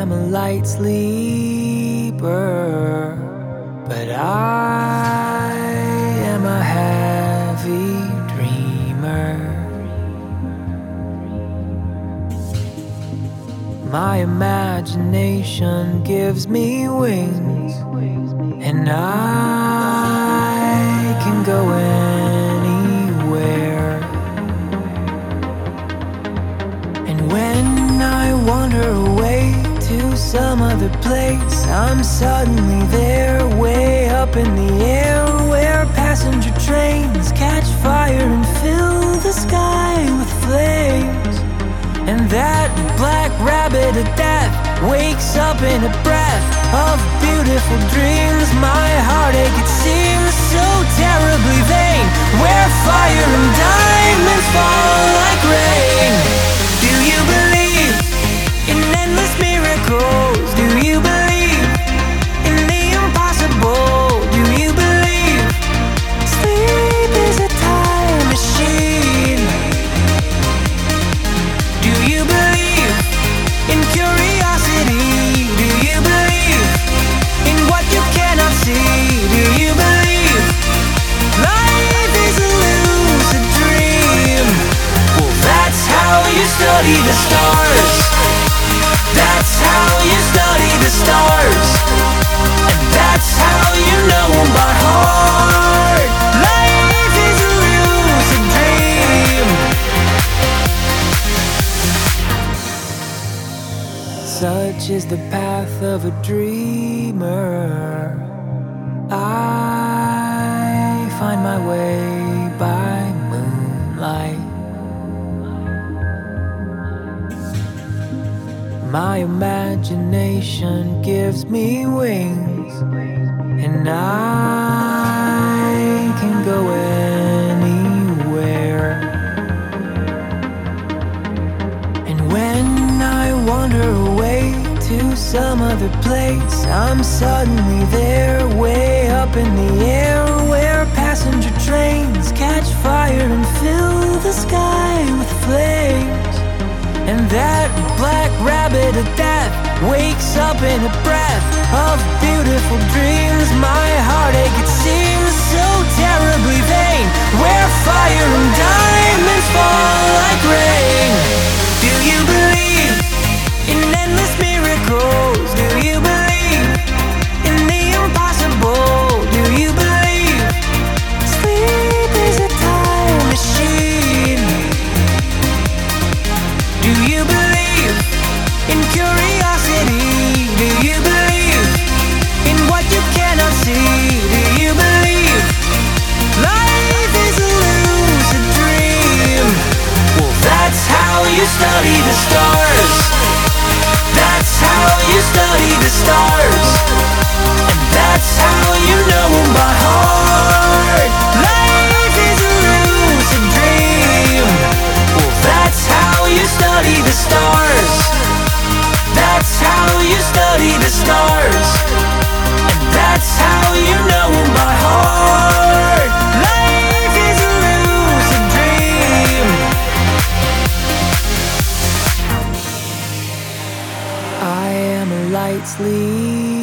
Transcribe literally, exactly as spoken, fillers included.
am a light sleeper, but I am a heavy dreamer. My imagination gives me wings, and I can go anywhere. And when I wander away to some other place, I'm suddenly there, way up in the air, where passenger trains catch fire and fill the sky with flames. And that black rabbit of death wakes up in a breath of beautiful dreams. My heartache, it seems so terribly vain, where fire and diamonds fall like rain. Do you believe in endless miracles? Do you believe in the impossible? Do you believe sleep is a time machine? Do you believe in curiosity? Do you believe in what you cannot see? Do you believe life is a lucid dream? Well, that's how you study the stars. That's how you study the stars. And that's how you know them by heart. Life is a lucid dream. Such is the path of a dreamer. I find my way by moonlight. My imagination gives me wings, and I can go anywhere. And when I wander away to some other place, I'm suddenly there, way up in the air, where passenger trains catch fire and fill the sky with flames. And that black rabbit of death wakes up in a breath of beautiful dreams. My heartache, it seems so terribly vain, where fire and diamonds fall like rain. Do you believe in endless miracles? Do you believe in the impossible? Do you believe sleep is a time machine? Do you believe in curiosity? Do you believe in what you cannot see? Do you believe life is a lucid dream? Well, that's how you study the stars. That's how you study the stars. And that's how you know them by heart. Life is a lucid dream. Well, that's how you study the stars. That's how you study the stars. And that's how you know them by heart. Life is a lucid dream. I am a light sleeper.